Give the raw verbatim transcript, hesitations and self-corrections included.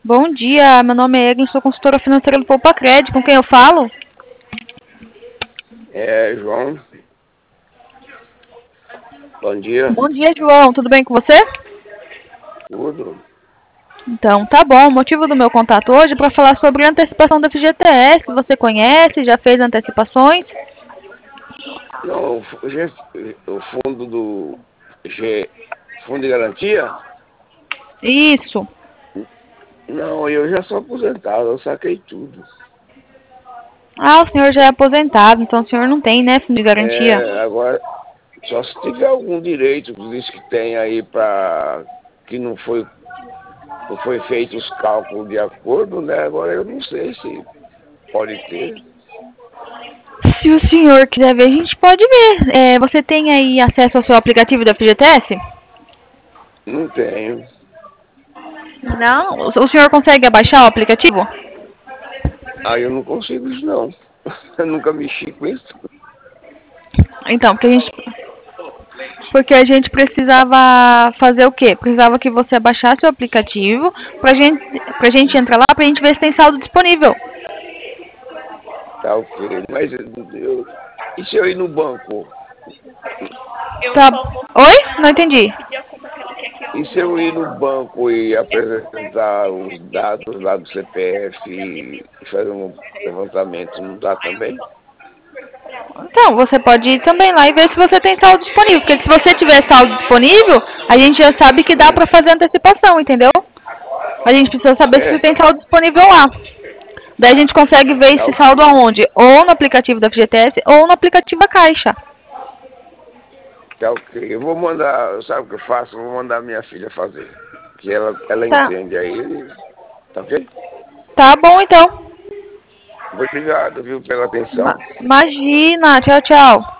Bom dia, meu nome é Eglin, sou consultora financeira do Poupa Cred. Com quem eu falo? É, João. Bom dia. Bom dia, João. Tudo bem com você? Tudo. Então, tá bom. O motivo do meu contato hoje é para falar sobre a antecipação da F G T S. Você conhece? Já fez antecipações? Não, o fu- G- o fundo do G, Fundo de Garantia? Isso. Não, eu já sou aposentado, eu saquei tudo. Ah, o senhor já é aposentado, então o senhor não tem, né, fundo de garantia? É, agora, só se tiver algum direito que diz que tem aí para que não foi, não foi feito os cálculos de acordo, né? Agora eu não sei se pode ter. Se o senhor quiser ver, a gente pode ver. É, você tem aí acesso ao seu aplicativo da F G T S? Não tenho. Não. O o senhor consegue abaixar o aplicativo? Aí eu não consigo isso não. Eu nunca mexi com isso. Então, porque a gente Porque a gente precisava fazer o quê? Precisava que você abaixasse o aplicativo pra gente, pra gente entrar lá, pra gente ver se tem saldo disponível. Tá ok. Mas eu, e se eu ir no banco? Tá. Oi? Não entendi. E se eu ir no banco e apresentar os dados lá do C P F e fazer um levantamento, não dá também? Então, você pode ir também lá e ver se você tem saldo disponível. Porque se você tiver saldo disponível, a gente já sabe que dá Hum, pra fazer antecipação, entendeu? A gente precisa saber se você é, tem saldo disponível lá. Daí a gente consegue ver tá, esse saldo aonde? Ou no aplicativo da F G T S ou no aplicativo da Caixa. tá ok. Eu vou mandar, sabe o que eu faço? Eu vou mandar minha filha fazer. Que ela, ela Tá. entende aí, tá ok? Tá bom então. Obrigado, viu, pela Ma- atenção. Imagina. Tchau, tchau.